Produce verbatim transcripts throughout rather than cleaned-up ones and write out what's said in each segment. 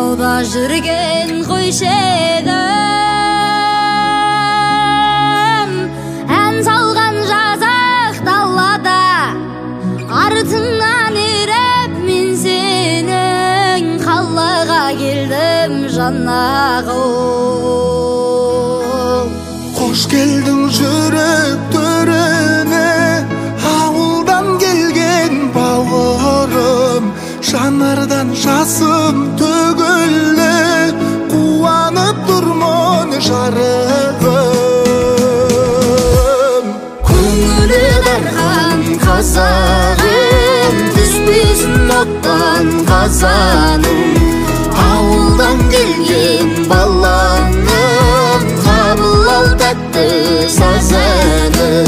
тауда жүрген қойшы едім, ән салған жазық далада, артыңнан еріп мен сенің қалаға келдім жанағым. Қош келдің жүрек төріне, ауылдан келген бауырым, жанардан жасым төгілі, қуанып тұрмын жарығым. Көңілі дархан қазағым, түспесін оттан қазаным, ауылдан келген баланым, қабыл ал тәтті сазаным.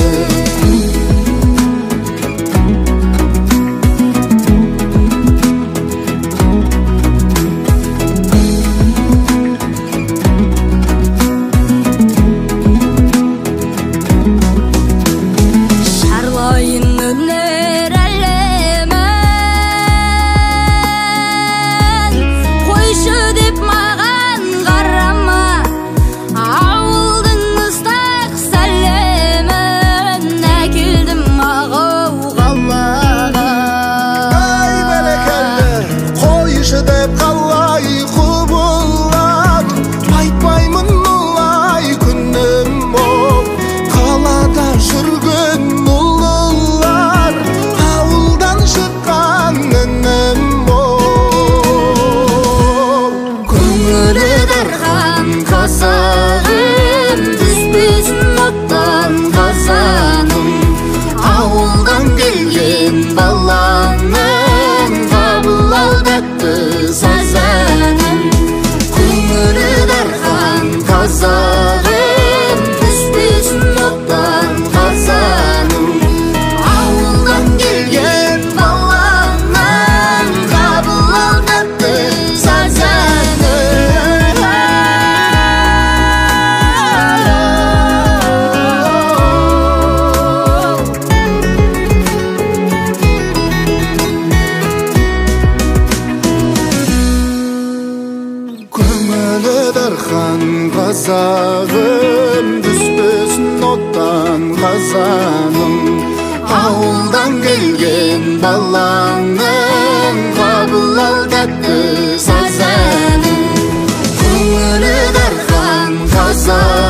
Қазағым, түспесін оттан қазаным, ауылдан келген баланың, қабыл ал тәтті сазаным. Көңілі дархан қазағым,